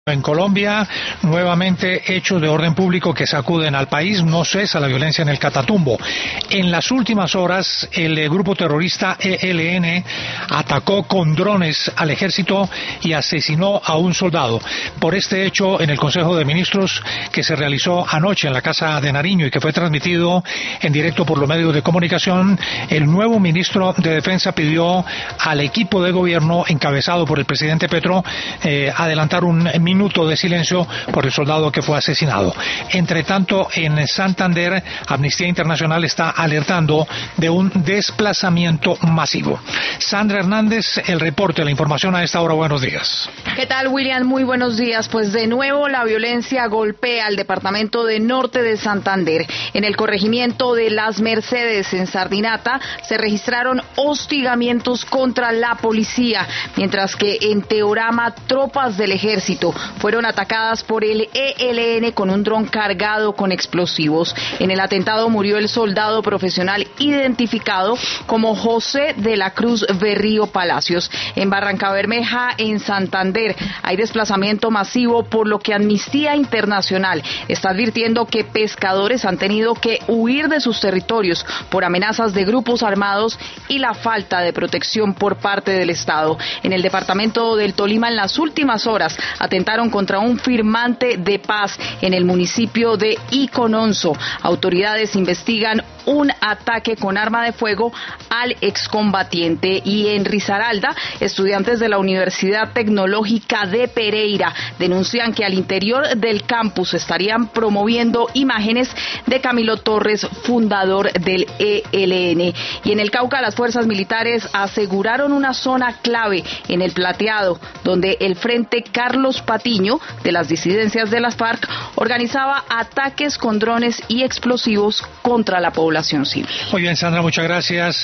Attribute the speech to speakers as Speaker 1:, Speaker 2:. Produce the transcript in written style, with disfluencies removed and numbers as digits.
Speaker 1: En Colombia, nuevamente hechos de orden público que sacuden al país, no cesa la violencia en el Catatumbo. En las últimas horas, el grupo terrorista ELN atacó con drones al ejército y asesinó a un soldado. Por este hecho, en el Consejo de Ministros que se realizó anoche en la Casa de Nariño y que fue transmitido en directo por los medios de comunicación, el nuevo ministro de Defensa pidió al equipo de gobierno encabezado por el presidente Petro adelantar un minuto de silencio por el soldado que fue asesinado. Entre tanto, en Santander, Amnistía Internacional está alertando de un desplazamiento masivo. Sandra Hernández, el reporte, la información a esta hora. Buenos días.
Speaker 2: ¿Qué tal, William? Muy buenos días. Pues de nuevo la violencia golpea al departamento de Norte de Santander. En el corregimiento de Las Mercedes, en Sardinata, se registraron hostigamientos contra la policía, mientras que en Teorama, tropas del ejército fueron atacadas por el ELN con un dron cargado con explosivos. En el atentado murió el soldado profesional identificado como José de la Cruz Berrío Palacios. En Barrancabermeja, en Santander, hay desplazamiento masivo, por lo que Amnistía Internacional está advirtiendo que pescadores han tenido que huir de sus territorios por amenazas de grupos armados y la falta de protección por parte del Estado. En el departamento del Tolima, en las últimas horas, atentaron contra un firmante de paz en el municipio de Icononso. Autoridades investigan un ataque con arma de fuego al excombatiente. Y en Risaralda, estudiantes de la Universidad Tecnológica de Pereira denuncian que al interior del campus estarían promoviendo imágenes de Camilo Torres, fundador del ELN. Y en el Cauca, las fuerzas militares aseguraron una zona clave en el Plateado, donde el Frente Carlos Patiño de las disidencias de las FARC organizaba ataques con drones y explosivos contra la población civil.
Speaker 1: Muy bien, Sandra, muchas gracias.